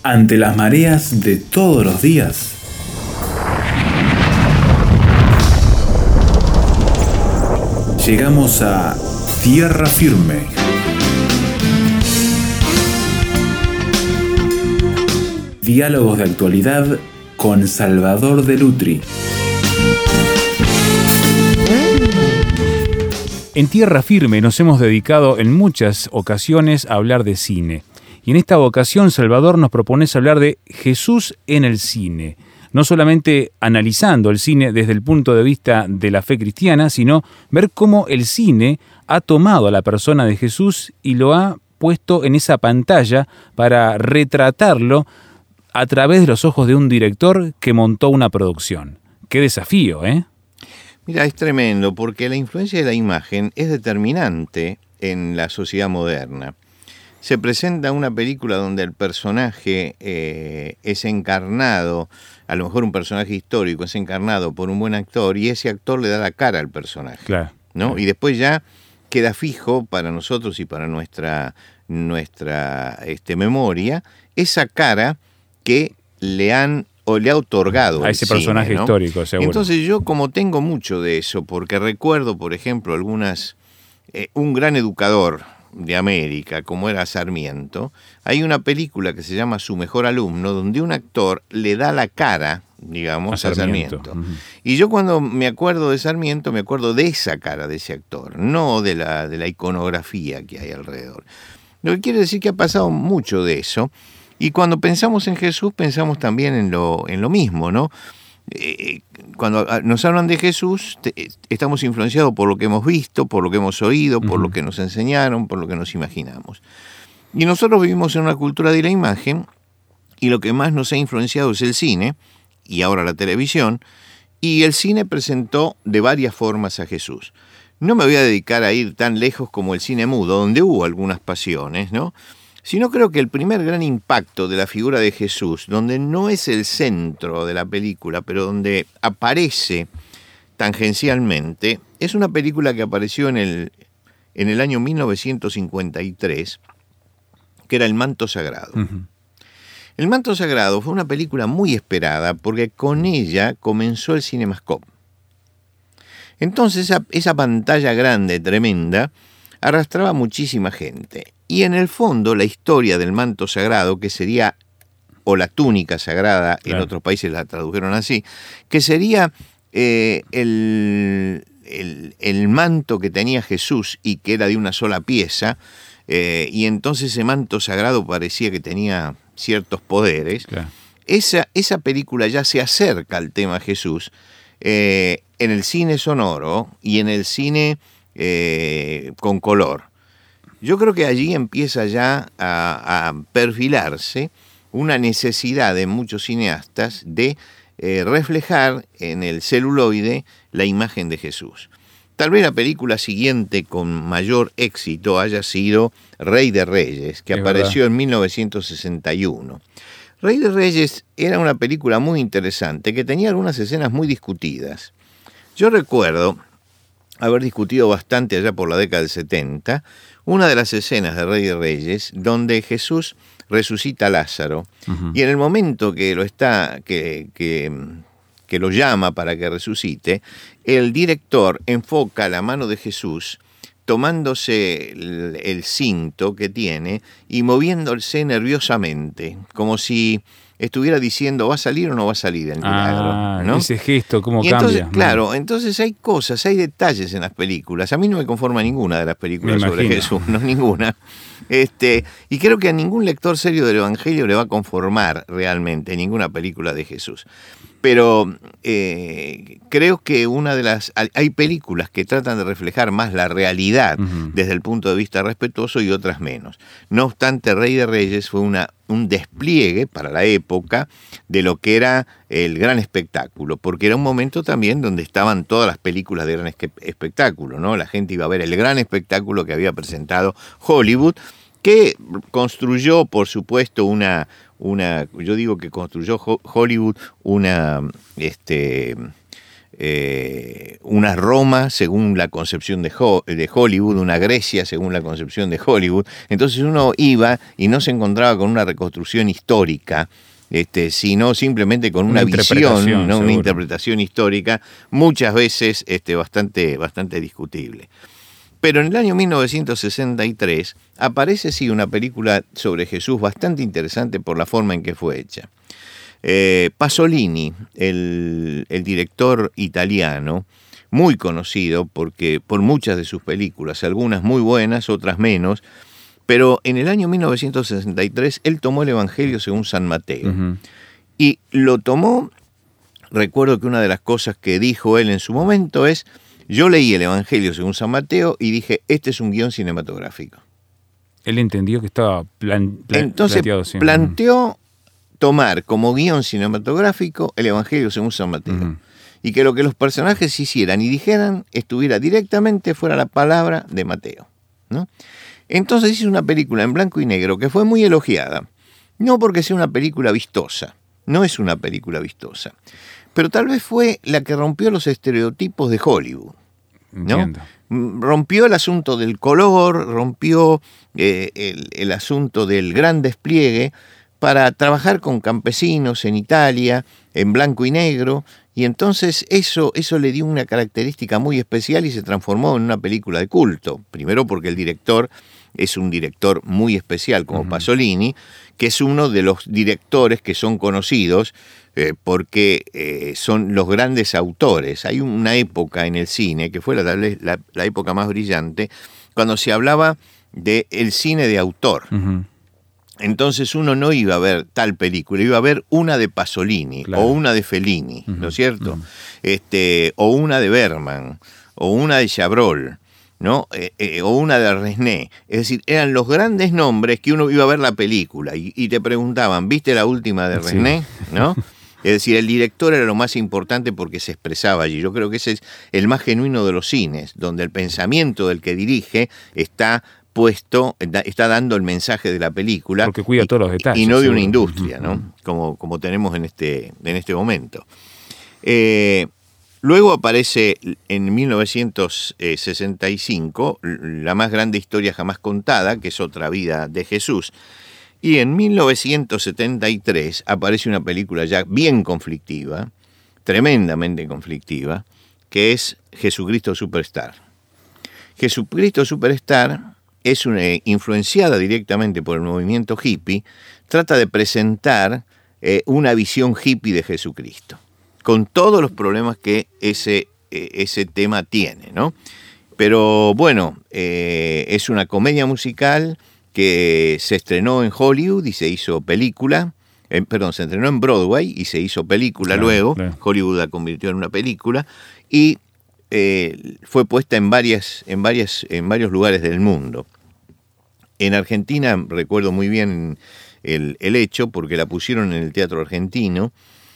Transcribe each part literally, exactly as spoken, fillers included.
Ante las mareas de todos los días, llegamos a tierra firme. Diálogos de actualidad con Salvador de Lutri. En Tierra Firme nos hemos dedicado en muchas ocasiones a hablar de cine. Y en esta ocasión, Salvador, nos propones hablar de Jesús en el cine. No solamente analizando el cine desde el punto de vista de la fe cristiana, sino ver cómo el cine ha tomado a la persona de Jesús y lo ha puesto en esa pantalla para retratarlo a través de los ojos de un director que montó una producción. ¡Qué desafío!, ¿eh? Mira, es tremendo, porque la influencia de la imagen es determinante en la sociedad moderna. Se presenta una película donde el personaje eh, es encarnado, a lo mejor un personaje histórico es encarnado por un buen actor, y ese actor le da la cara al personaje, claro, ¿no? Claro. Y después ya queda fijo para nosotros y para nuestra, nuestra este, memoria esa cara que le han o le ha otorgado a ese cine, personaje ¿no? histórico, seguro. Entonces yo, como tengo mucho de eso, porque recuerdo, por ejemplo, algunas eh, un gran educador de América, como era Sarmiento, hay una película que se llama Su mejor alumno, donde un actor le da la cara, digamos, a, a Sarmiento. Sarmiento. Uh-huh. Y yo cuando me acuerdo de Sarmiento, me acuerdo de esa cara de ese actor, no de la, de la iconografía que hay alrededor. Lo que quiere decir que ha pasado mucho de eso. Y cuando pensamos en Jesús, pensamos también en lo, en lo mismo, ¿no? Eh, cuando nos hablan de Jesús, te, estamos influenciados por lo que hemos visto, por lo que hemos oído, por uh-huh. lo que nos enseñaron, por lo que nos imaginamos. Y nosotros vivimos en una cultura de la imagen, y lo que más nos ha influenciado es el cine, y ahora la televisión, y el cine presentó de varias formas a Jesús. No me voy a dedicar a ir tan lejos como el cine mudo, donde hubo algunas pasiones, ¿no? Sino creo que el primer gran impacto de la figura de Jesús, donde no es el centro de la película, pero donde aparece tangencialmente, es una película que apareció en el, en el año mil novecientos cincuenta y tres, que era El manto sagrado. Uh-huh. El manto sagrado fue una película muy esperada porque con ella comenzó el CinemaScope. Entonces esa, esa pantalla grande, tremenda, arrastraba muchísima gente. Y en el fondo la historia del manto sagrado, que sería, o la túnica sagrada, claro. En otros países la tradujeron así, que sería eh, el, el, el manto que tenía Jesús y que era de una sola pieza, eh, y entonces ese manto sagrado parecía que tenía ciertos poderes. Claro. Esa, esa película ya se acerca al tema Jesús eh, en el cine sonoro y en el cine eh, con color. Yo creo que allí empieza ya a, a perfilarse una necesidad de muchos cineastas de eh, reflejar en el celuloide la imagen de Jesús. Tal vez la película siguiente con mayor éxito haya sido Rey de Reyes, que es apareció verdad. En mil novecientos sesenta y uno. Rey de Reyes era una película muy interesante que tenía algunas escenas muy discutidas. Yo recuerdo haber discutido bastante allá por la década del setenta, una de las escenas de Rey de Reyes, donde Jesús resucita a Lázaro, uh-huh. y en el momento que lo está, que, que, que lo llama para que resucite, el director enfoca la mano de Jesús tomándose el, el cinto que tiene y moviéndose nerviosamente, como si estuviera diciendo, ¿va a salir o no va a salir el milagro? Ah, ¿no? Ese gesto, ¿cómo y cambia? Entonces, claro, ¿no? Entonces hay cosas, hay detalles en las películas. A mí no me conforma ninguna de las películas sobre Jesús, no ninguna. Este, y creo que a ningún lector serio del Evangelio le va a conformar realmente ninguna película de Jesús. Pero eh, creo que una de las... Hay películas que tratan de reflejar más la realidad uh-huh. desde el punto de vista respetuoso y otras menos. No obstante, Rey de Reyes fue una, un despliegue para la época de lo que era el gran espectáculo, porque era un momento también donde estaban todas las películas de gran espectáculo, ¿no? La gente iba a ver el gran espectáculo que había presentado Hollywood, que construyó, por supuesto, una... Una, yo digo que construyó Hollywood una, este, eh, una Roma según la concepción de, Ho- de Hollywood, una Grecia según la concepción de Hollywood. Entonces uno iba y no se encontraba con una reconstrucción histórica, Este, sino simplemente con una, Una visión, interpretación, ¿no? Una seguro. interpretación histórica, muchas veces este, bastante, bastante discutible. Pero en el año mil novecientos sesenta y tres aparece sí una película sobre Jesús bastante interesante por la forma en que fue hecha. Eh, Pasolini, el, el director italiano, muy conocido porque, por muchas de sus películas, algunas muy buenas, otras menos, pero en el año mil novecientos sesenta y tres él tomó el Evangelio según San Mateo. Ujú. Y lo tomó, recuerdo que una de las cosas que dijo él en su momento es, yo leí el Evangelio según San Mateo y dije, este es un guión cinematográfico. Él entendió que estaba plan, plan- Entonces planteado así. planteó tomar como guión cinematográfico el Evangelio según San Mateo. Ujú. Y que lo que los personajes hicieran y dijeran estuviera directamente fuera la palabra de Mateo, ¿no? Entonces hizo una película en blanco y negro que fue muy elogiada. No porque sea una película vistosa, no es una película vistosa, pero tal vez fue la que rompió los estereotipos de Hollywood, ¿no? Entiendo. Rompió el asunto del color, rompió eh, el, el asunto del gran despliegue para trabajar con campesinos en Italia, en blanco y negro, y entonces eso, eso le dio una característica muy especial y se transformó en una película de culto. Primero porque el director es un director muy especial como uh-huh. Pasolini, que es uno de los directores que son conocidos eh, porque eh, son los grandes autores. Hay una época en el cine, que fue la, la, la época más brillante, cuando se hablaba del cine de autor. Uh-huh. Entonces uno no iba a ver tal película, iba a ver una de Pasolini, claro, o una de Fellini, uh-huh. ¿no es cierto? Uh-huh. Este, o una de Bergman, o una de Chabrol, ¿no? Eh, eh, o una de Resnais. Es decir, eran los grandes nombres que uno iba a ver la película y, y te preguntaban, ¿viste la última de Resnais? Sí. ¿No? Es decir, el director era lo más importante porque se expresaba allí. Yo creo que ese es el más genuino de los cines, donde el pensamiento del que dirige está puesto, está dando el mensaje de la película. Porque cuida y, todos los detalles. Y no de seguro. una industria, ¿no? Como, como tenemos en este, en este momento. Eh, luego aparece en mil novecientos sesenta y cinco la más grande historia jamás contada, que es Otra vida de Jesús. Y en mil novecientos setenta y tres aparece una película ya bien conflictiva, tremendamente conflictiva, que es Jesucristo Superstar. Jesucristo Superstar es una, influenciada directamente por el movimiento hippie, trata de presentar eh, una visión hippie de Jesucristo, con todos los problemas que ese, eh, ese tema tiene, ¿no? Pero bueno, eh, es una comedia musical que se estrenó en Hollywood y se hizo película, eh, perdón, se estrenó en Broadway y se hizo película claro, luego, claro. Hollywood la convirtió en una película y eh, fue puesta en, varias, en, varias, en varios lugares del mundo. En Argentina recuerdo muy bien el, el hecho porque la pusieron en el Teatro Argentino,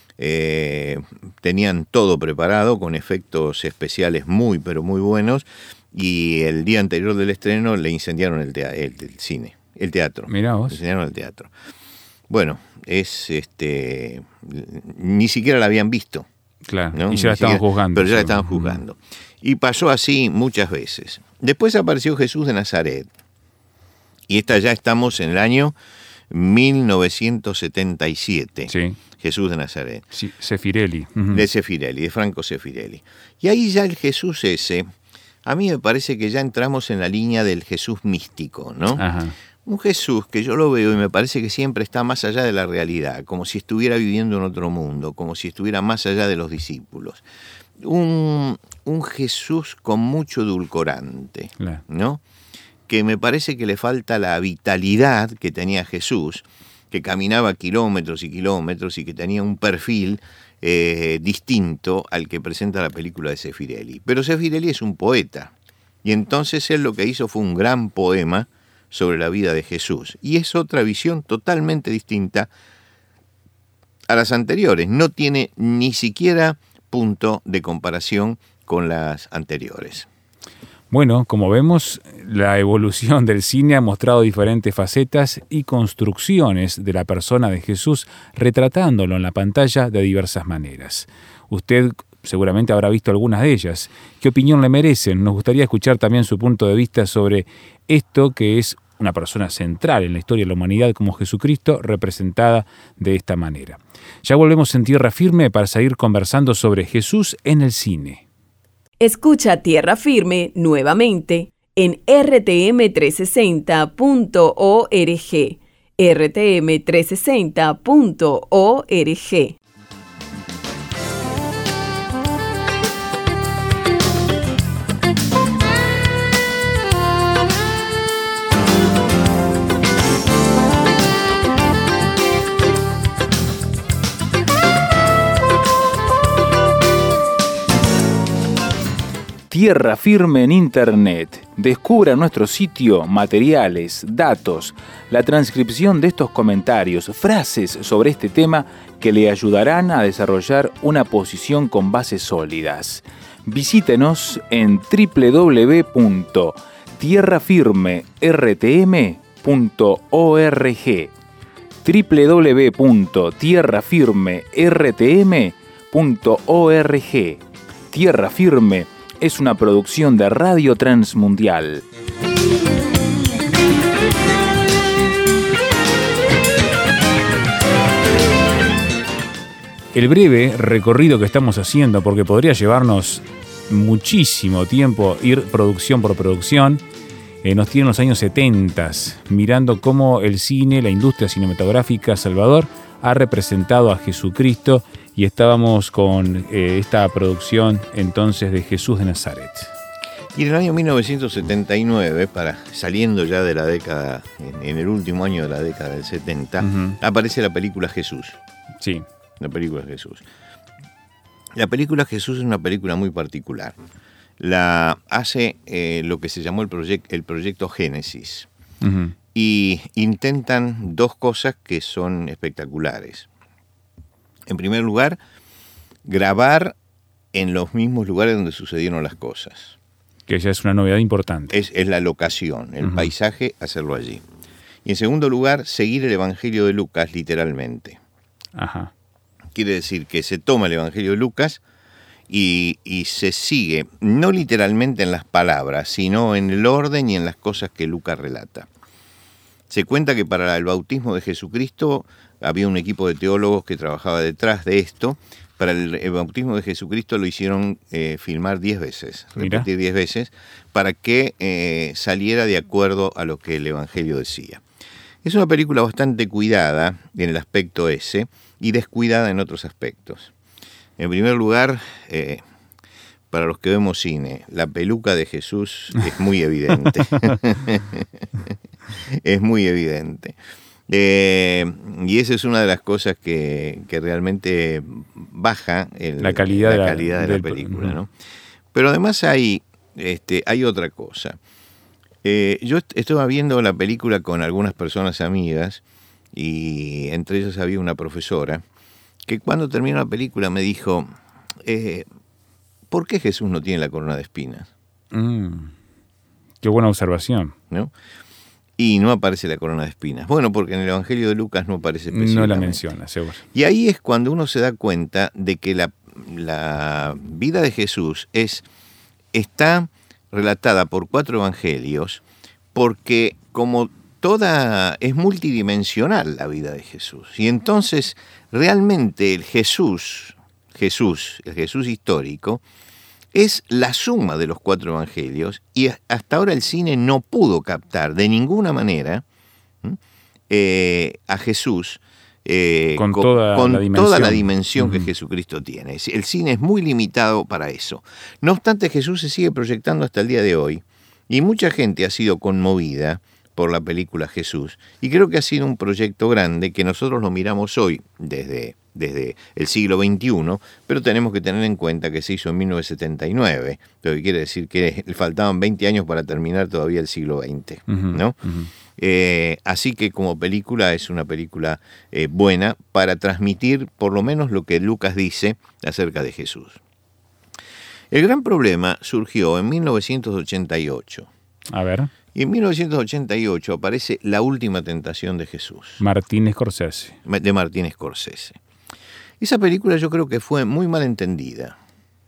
eh, tenían todo preparado con efectos especiales muy pero muy buenos. Y el día anterior del estreno le incendiaron el, tea- el, el cine, el teatro. Mirá vos. Le incendiaron el teatro. Bueno, es este ni siquiera la habían visto. Claro, ¿no? y ya la estaban juzgando. Pero ya la estaban juzgando. Uh-huh. Y pasó así muchas veces. Después apareció Jesús de Nazaret. Y esta ya estamos en el año mil novecientos setenta y siete. Sí. Jesús de Nazaret. Sí, Sefirelli. Uh-huh. De Sefirelli, de Franco Sefirelli. Y ahí ya el Jesús ese... A mí me parece que ya entramos en la línea del Jesús místico, ¿no? Ajá. Un Jesús que yo lo veo y me parece que siempre está más allá de la realidad, como si estuviera viviendo en otro mundo, como si estuviera más allá de los discípulos. Un, un Jesús con mucho edulcorante, claro, ¿no? Que me parece que le falta la vitalidad que tenía Jesús, que caminaba kilómetros y kilómetros y que tenía un perfil Eh, distinto al que presenta la película de Sefirelli. Pero Sefirelli es un poeta, y entonces él lo que hizo fue un gran poema sobre la vida de Jesús, y es otra visión totalmente distinta a las anteriores, no tiene ni siquiera punto de comparación con las anteriores. Bueno, como vemos, la evolución del cine ha mostrado diferentes facetas y construcciones de la persona de Jesús, retratándolo en la pantalla de diversas maneras. Usted seguramente habrá visto algunas de ellas. ¿Qué opinión le merecen? Nos gustaría escuchar también su punto de vista sobre esto, que es una persona central en la historia de la humanidad como Jesucristo, representada de esta manera. Ya volvemos en Tierra Firme para seguir conversando sobre Jesús en el cine. Escucha Tierra Firme nuevamente en r t m trescientos sesenta punto org, r t m trescientos sesenta punto org. Tierra Firme en Internet. Descubra en nuestro sitio materiales, datos, la transcripción de estos comentarios, frases sobre este tema que le ayudarán a desarrollar una posición con bases sólidas. Visítenos en w w w punto tierra firme r t m punto org, w w w punto tierra firme r t m punto org. Tierra Firme es una producción de Radio Transmundial. El breve recorrido que estamos haciendo, porque podría llevarnos muchísimo tiempo ir producción por producción, eh, nos tiene en los años setenta, mirando cómo el cine, la industria cinematográfica Salvador, ha representado a Jesucristo, y estábamos con eh, esta producción entonces de Jesús de Nazaret. Y en el año mil novecientos setenta y nueve, para, saliendo ya de la década, en, en el último año de la década del setenta, uh-huh. aparece la película Jesús. Sí. La película Jesús. La película Jesús es una película muy particular. La hace eh, lo que se llamó el, proyect, el proyecto Génesis. Uh-huh. Y intentan dos cosas que son espectaculares. En primer lugar, grabar en los mismos lugares donde sucedieron las cosas. Que ya es una novedad importante. Es, es la locación, el uh-huh. paisaje, hacerlo allí. Y en segundo lugar, seguir el Evangelio de Lucas literalmente. Ajá. Quiere decir que se toma el Evangelio de Lucas y, y se sigue, no literalmente en las palabras, sino en el orden y en las cosas que Lucas relata. Se cuenta que para el bautismo de Jesucristo había un equipo de teólogos que trabajaba detrás de esto. Para el, el bautismo de Jesucristo lo hicieron eh, filmar diez veces, Mira. repetir diez veces, para que eh, saliera de acuerdo a lo que el Evangelio decía. Es una película bastante cuidada en el aspecto ese y descuidada en otros aspectos. En primer lugar, eh, para los que vemos cine, la peluca de Jesús es muy evidente. Es muy evidente. Eh, y esa es una de las cosas que, que realmente baja el, la calidad, la de, la, calidad de la del, película, ¿no? Pero además hay, este, hay otra cosa. Eh, yo estaba viendo la película con algunas personas amigas y entre ellas había una profesora que cuando terminó la película me dijo, eh, ¿por qué Jesús no tiene la corona de espinas? Mm, qué buena observación. ¿No? Y no aparece la corona de espinas. Bueno, porque en el Evangelio de Lucas no aparece específicamente. No la menciona, seguro. Y ahí es cuando uno se da cuenta de que la, la vida de Jesús es, está relatada por cuatro evangelios, porque como toda es multidimensional la vida de Jesús. Y entonces realmente el Jesús, Jesús, el Jesús histórico, es la suma de los cuatro evangelios y hasta ahora el cine no pudo captar de ninguna manera eh, a Jesús eh, con, toda, con la dimensión, toda la dimensión uh-huh. que Jesucristo tiene. El cine es muy limitado para eso. No obstante, Jesús se sigue proyectando hasta el día de hoy y mucha gente ha sido conmovida por la película Jesús y creo que ha sido un proyecto grande que nosotros lo miramos hoy desde... desde el siglo veintiuno, pero tenemos que tener en cuenta que se hizo en mil novecientos setenta y nueve, lo que quiere decir que le faltaban veinte años para terminar todavía el siglo veinte, uh-huh, ¿no? Uh-huh. Eh, así que como película es una película eh, buena para transmitir por lo menos lo que Lucas dice acerca de Jesús. El gran problema surgió en mil novecientos ochenta y ocho. A ver. Y en mil novecientos ochenta y ocho aparece La última tentación de Jesús. Martin Scorsese. De Martin Scorsese. Esa película yo creo que fue muy mal entendida.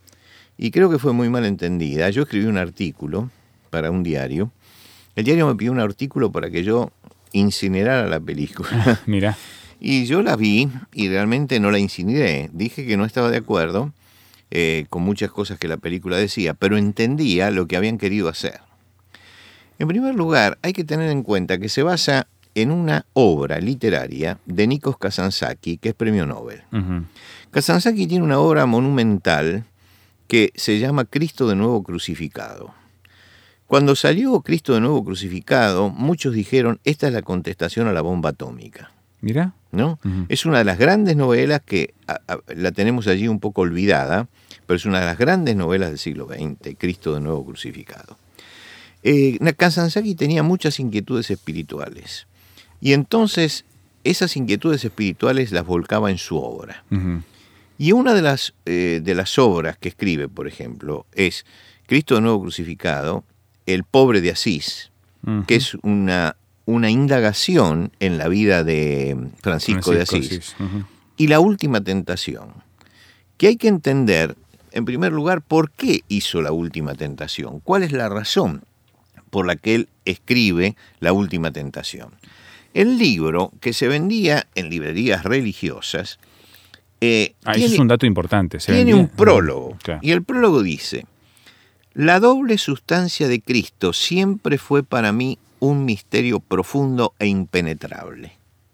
y creo que fue muy mal entendida. Yo escribí un artículo para un diario. El diario me pidió un artículo para que yo incinerara la película. Mira. Y yo la vi y realmente no la incineré. Dije que no estaba de acuerdo eh, con muchas cosas que la película decía, pero entendía lo que habían querido hacer. En primer lugar, hay que tener en cuenta que se basa en una obra literaria de Nikos Kazantzakis, que es premio Nobel. Uh-huh. Kazantzakis tiene una obra monumental que se llama Cristo de nuevo crucificado. Cuando salió Cristo de nuevo crucificado, muchos dijeron, esta es la contestación a la bomba atómica. Mira. ¿No? Uh-huh. Es una de las grandes novelas que a, a, la tenemos allí un poco olvidada, pero es una de las grandes novelas del siglo veinte, Cristo de nuevo crucificado. Eh, Kazantzakis tenía muchas inquietudes espirituales y entonces esas inquietudes espirituales las volcaba en su obra. Uh-huh. Y una de las, eh, de las obras que escribe, por ejemplo, es Cristo de nuevo crucificado, El pobre de Asís, uh-huh. que es una, una indagación en la vida de Francisco, Francisco de Asís, Asís. Uh-huh. Y La última tentación, que hay que entender, en primer lugar, por qué hizo La última tentación, cuál es la razón por la que él escribe La última tentación. El libro, que se vendía en librerías religiosas, eh, ah, tiene, eso es un dato importante. ¿Se tiene vendía? un prólogo, Claro. Y el prólogo dice: la doble sustancia de Cristo siempre fue para mí un misterio profundo e impenetrable.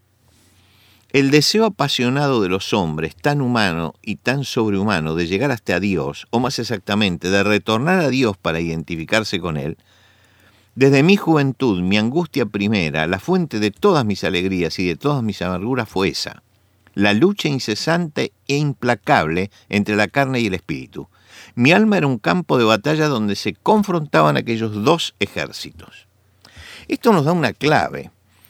El deseo apasionado de los hombres, tan humano y tan sobrehumano, de llegar hasta Dios, o más exactamente, de retornar a Dios para identificarse con Él, desde mi juventud, mi angustia primera, la fuente de todas mis alegrías y de todas mis amarguras fue esa, la lucha incesante e implacable entre la carne y el espíritu. Mi alma era un campo de batalla donde se confrontaban aquellos dos ejércitos. Esto nos da una clave.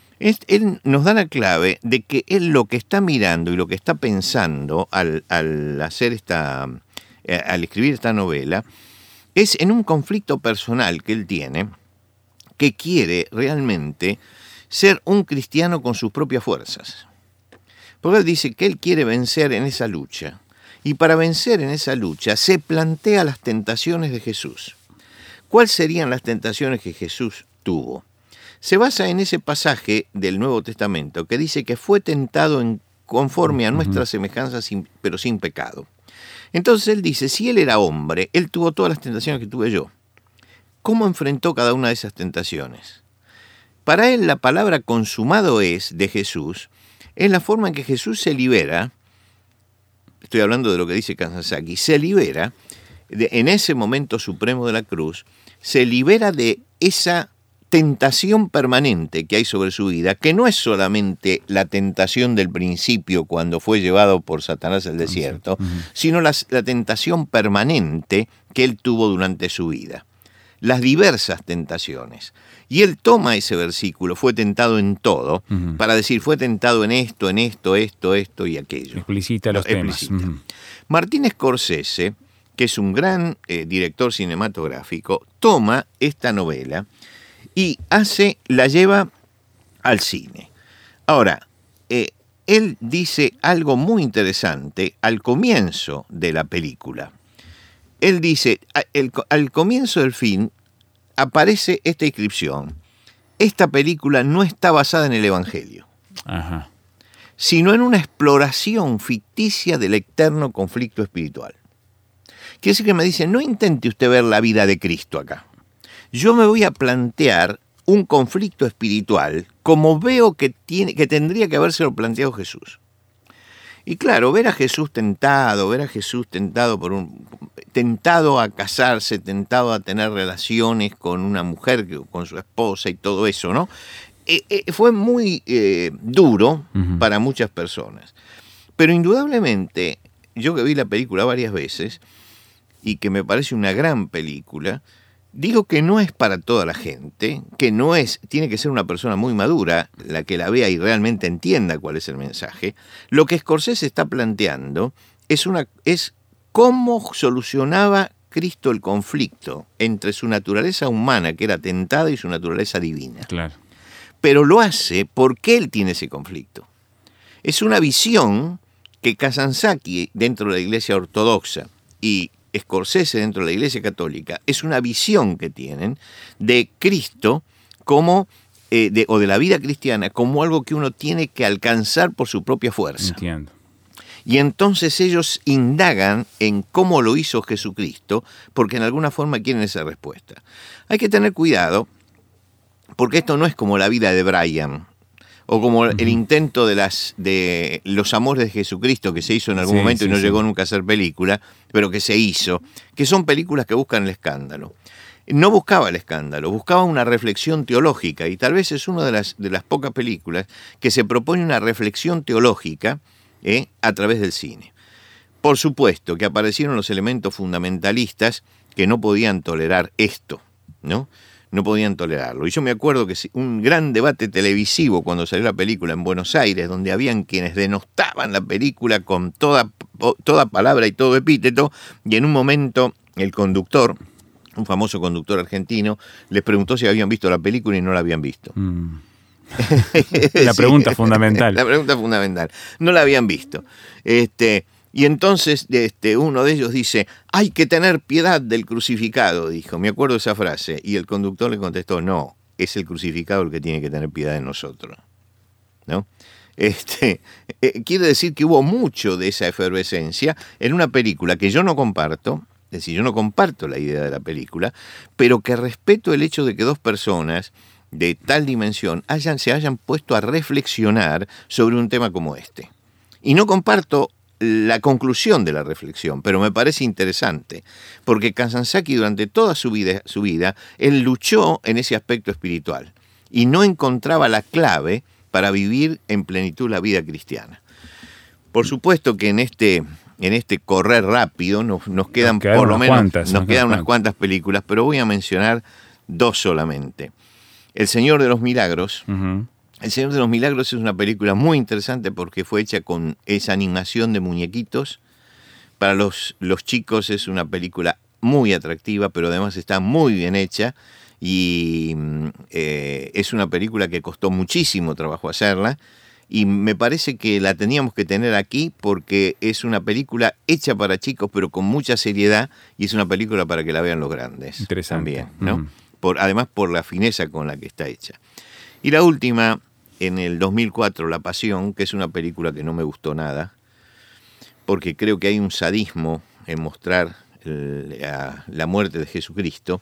Él nos da la clave de que él lo que está mirando y lo que está pensando al, al hacer esta, al escribir esta novela, es en un conflicto personal que él tiene, que quiere realmente ser un cristiano con sus propias fuerzas. Porque él dice que él quiere vencer en esa lucha. Y para vencer en esa lucha se plantea las tentaciones de Jesús. ¿Cuáles serían las tentaciones que Jesús tuvo? Se basa en ese pasaje del Nuevo Testamento que dice que fue tentado en, conforme a nuestras semejanzas, sin, pero sin pecado. Entonces él dice, si él era hombre, él tuvo todas las tentaciones que tuve yo. ¿Cómo enfrentó cada una de esas tentaciones? Para él la palabra consumado es de Jesús, es la forma en que Jesús se libera, estoy hablando de lo que dice Kazantzakis, se libera, de, en ese momento supremo de la cruz, se libera de esa tentación permanente que hay sobre su vida, que no es solamente la tentación del principio cuando fue llevado por Satanás al desierto, uh-huh. sino la, la tentación permanente que él tuvo durante su vida. Las diversas tentaciones. Y él toma ese versículo, fue tentado en todo, uh-huh. para decir, fue tentado en esto, en esto, esto, esto y aquello. Explicita los no, temas. Explicita. Uh-huh. Martin Scorsese, que es un gran eh, director cinematográfico, toma esta novela y hace, la lleva al cine. Ahora, eh, él dice algo muy interesante al comienzo de la película. Él dice, el, al comienzo del film aparece esta inscripción: esta película no está basada en el Evangelio, Ajá. sino en una exploración ficticia del eterno conflicto espiritual. Quiere decir que me dice, no intente usted ver la vida de Cristo acá. Yo me voy a plantear un conflicto espiritual como veo que, tiene, que tendría que habérselo planteado Jesús. Y claro, ver a Jesús tentado, ver a Jesús tentado por un tentado a casarse, tentado a tener relaciones con una mujer, con su esposa y todo eso, ¿no? Eh, eh, fue muy eh, duro uh-huh. para muchas personas. Pero indudablemente, yo que vi la película varias veces y que me parece una gran película, digo que no es para toda la gente, que no es, tiene que ser una persona muy madura la que la vea y realmente entienda cuál es el mensaje. Lo que Scorsese está planteando es, una, es cómo solucionaba Cristo el conflicto entre su naturaleza humana, que era tentada, y su naturaleza divina. Claro. Pero lo hace porque él tiene ese conflicto. Es una visión que Kazantzakis, dentro de la Iglesia Ortodoxa, y Scorsese dentro de la Iglesia Católica es una visión que tienen de Cristo como, eh, de, o de la vida cristiana como algo que uno tiene que alcanzar por su propia fuerza. Entiendo. Y entonces ellos indagan en cómo lo hizo Jesucristo, porque en alguna forma quieren esa respuesta. Hay que tener cuidado, porque esto no es como la vida de Brian, o como uh-huh. el intento de las de los amores de Jesucristo, que se hizo en algún sí, momento sí, y no sí. llegó nunca a ser película, pero que se hizo, que son películas que buscan el escándalo. No buscaba el escándalo, buscaba una reflexión teológica, y tal vez es una de las, de las pocas películas que se propone una reflexión teológica ¿eh? a través del cine. Por supuesto que aparecieron los elementos fundamentalistas que no podían tolerar esto, ¿no? No podían tolerarlo. Y yo me acuerdo que un gran debate televisivo cuando salió la película en Buenos Aires, donde habían quienes denostaban la película con toda, toda palabra y todo epíteto, y en un momento el conductor, un famoso conductor argentino, les preguntó si habían visto la película y no la habían visto. Mm. La pregunta sí, fundamental. La pregunta fundamental. No la habían visto. Este... Y entonces este, uno de ellos dice, hay que tener piedad del crucificado, dijo. Me acuerdo esa frase. Y el conductor le contestó, no, es el crucificado el que tiene que tener piedad de nosotros. ¿No? Este, eh, quiere decir que hubo mucho de esa efervescencia en una película que yo no comparto, es decir, yo no comparto la idea de la película, pero que respeto el hecho de que dos personas de tal dimensión hayan, se hayan puesto a reflexionar sobre un tema como este. Y no comparto la conclusión de la reflexión, pero me parece interesante, porque Kazantzakis durante toda su vida, su vida, él luchó en ese aspecto espiritual y no encontraba la clave para vivir en plenitud la vida cristiana. Por supuesto que en este, en este correr rápido nos, nos quedan nos por lo menos cuantas, nos, nos quedan unas cuantas películas, pero voy a mencionar dos solamente. El Señor de los Milagros. Uh-huh. El Señor de los Milagros es una película muy interesante porque fue hecha con esa animación de muñequitos. Para los, los chicos es una película muy atractiva, pero además está muy bien hecha y eh, es una película que costó muchísimo trabajo hacerla y me parece que la teníamos que tener aquí porque es una película hecha para chicos pero con mucha seriedad y es una película para que la vean los grandes. Interesante. También, ¿no? Mm. Por, además por la fineza con la que está hecha. Y la última, en el dos mil cuatro, La Pasión, que es una película que no me gustó nada, porque creo que hay un sadismo en mostrar el, la, la muerte de Jesucristo,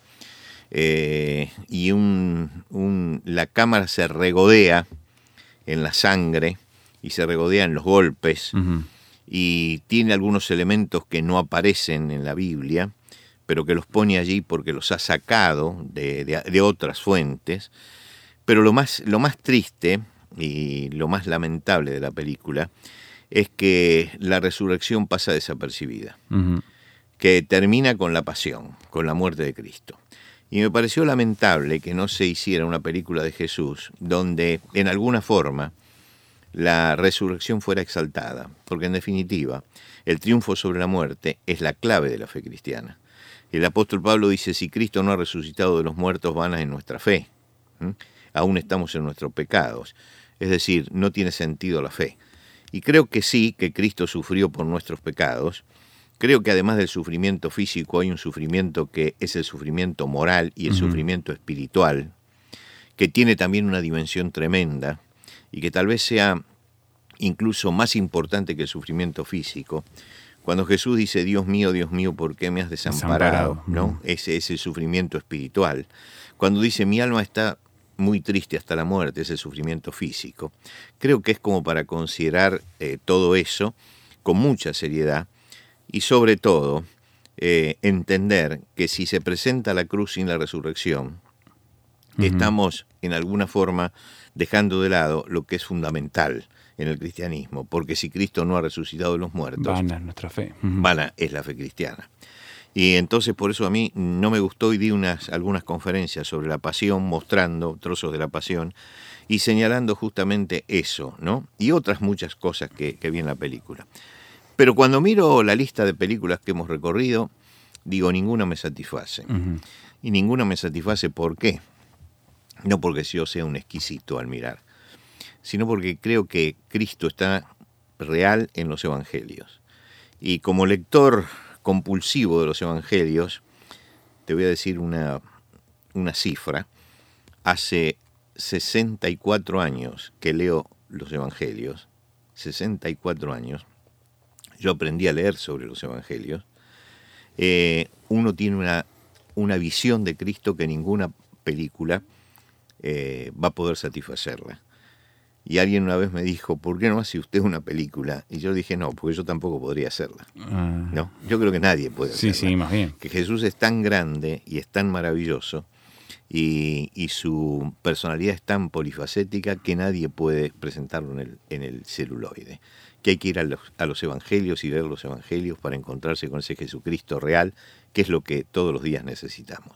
eh, y un, un, la cámara se regodea en la sangre y se regodea en los golpes, uh-huh. y tiene algunos elementos que no aparecen en la Biblia, pero que los pone allí porque los ha sacado de, de, de otras fuentes. Pero lo más, lo más triste y lo más lamentable de la película es que la resurrección pasa desapercibida, uh-huh. que termina con la pasión, con la muerte de Cristo. Y me pareció lamentable que no se hiciera una película de Jesús donde, en alguna forma, la resurrección fuera exaltada, porque en definitiva, el triunfo sobre la muerte es la clave de la fe cristiana. El apóstol Pablo dice, si Cristo no ha resucitado de los muertos, vana es nuestra fe. ¿Mm? Aún estamos en nuestros pecados. Es decir, no tiene sentido la fe. Y creo que sí, que Cristo sufrió por nuestros pecados. Creo que además del sufrimiento físico hay un sufrimiento que es el sufrimiento moral y el uh-huh. sufrimiento espiritual, que tiene también una dimensión tremenda y que tal vez sea incluso más importante que el sufrimiento físico. Cuando Jesús dice, Dios mío, Dios mío, ¿por qué me has desamparado? desamparado. ¿No? Uh-huh. Ese es el sufrimiento espiritual. Cuando dice, mi alma está muy triste hasta la muerte, es el sufrimiento físico. Creo que es como para considerar eh, todo eso con mucha seriedad y sobre todo eh, entender que si se presenta la cruz sin la resurrección, uh-huh. estamos en alguna forma dejando de lado lo que es fundamental en el cristianismo, porque si Cristo no ha resucitado de los muertos, vana es nuestra fe. Uh-huh. Vana es la fe cristiana. Y entonces por eso a mí no me gustó y di unas, algunas conferencias sobre la pasión, mostrando trozos de la pasión y señalando justamente eso, ¿no? Y otras muchas cosas que, que vi en la película. Pero cuando miro la lista de películas que hemos recorrido, digo, ninguna me satisface. Uh-huh. Y ninguna me satisface, ¿por qué? No porque yo sea un exquisito al mirar, sino porque creo que Cristo está real en los evangelios. Y como lector compulsivo de los evangelios, te voy a decir una, una cifra. Hace sesenta y cuatro años que leo los evangelios, sesenta y cuatro años, yo aprendí a leer sobre los evangelios. Eh, uno tiene una, una visión de Cristo que ninguna película eh, va a poder satisfacerla. Y alguien una vez me dijo, ¿por qué no hace usted una película? Y yo dije, no, porque yo tampoco podría hacerla. Uh, no, yo creo que nadie puede hacerla. Sí, sí, más bien. Que Jesús es tan grande y es tan maravilloso y, y su personalidad es tan polifacética que nadie puede presentarlo en el, en el celuloide. Que hay que ir a los, a los evangelios y leer los evangelios para encontrarse con ese Jesucristo real, que es lo que todos los días necesitamos.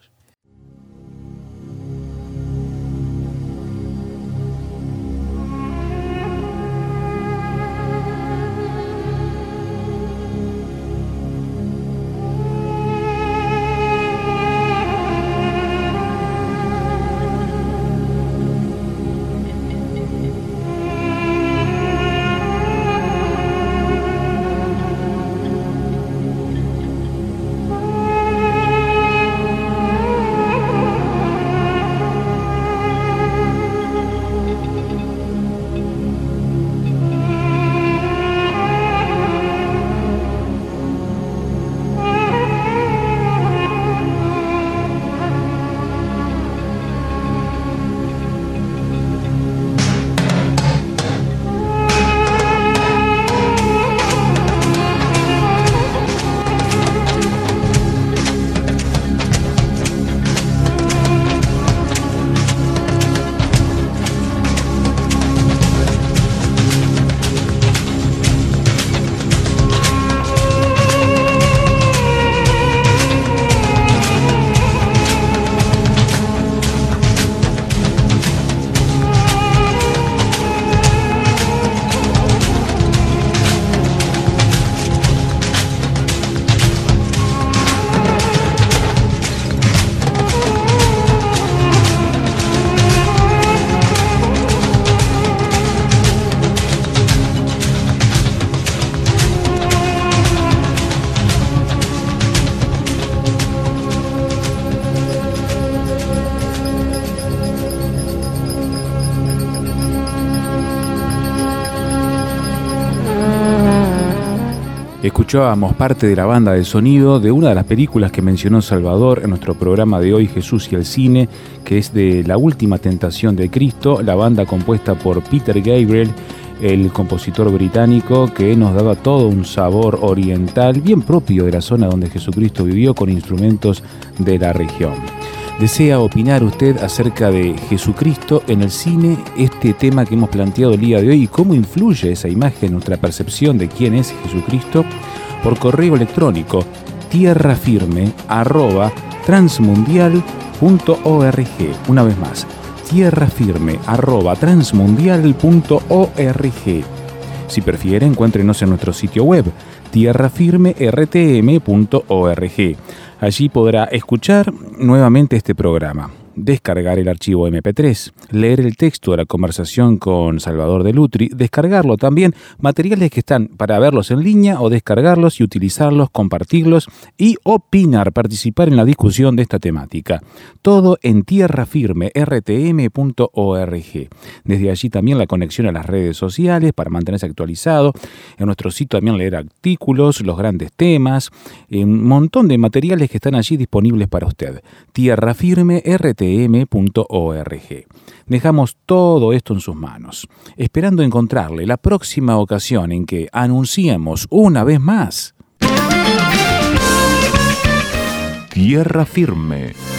Escuchábamos parte de la banda de sonido de una de las películas que mencionó Salvador en nuestro programa de hoy, Jesús y el cine, que es de La Última Tentación de Cristo, la banda compuesta por Peter Gabriel, el compositor británico, que nos daba todo un sabor oriental bien propio de la zona donde Jesucristo vivió, con instrumentos de la región. ¿Desea opinar usted acerca de Jesucristo en el cine, este tema que hemos planteado el día de hoy, y cómo influye esa imagen en nuestra percepción de quién es Jesucristo? Por correo electrónico tierrafirme arroba transmundial punto org. Una vez más, tierrafirme arroba transmundial punto org. Si prefiere, encuéntrenos en nuestro sitio web tierrafirme r t m punto org. Allí podrá escuchar nuevamente este programa, descargar el archivo eme pe tres, leer el texto de la conversación con Salvador de Lutri, descargarlo también, materiales que están para verlos en línea o descargarlos y utilizarlos, compartirlos y opinar, participar en la discusión de esta temática. Todo en tierrafirme r t m punto org. Desde allí también la conexión a las redes sociales para mantenerse actualizado. En nuestro sitio también leer artículos, los grandes temas, un montón de materiales que están allí disponibles para usted. tierrafirme r t m punto org. Dejamos todo esto en sus manos, esperando encontrarle la próxima ocasión en que anunciemos una vez más Tierra Firme.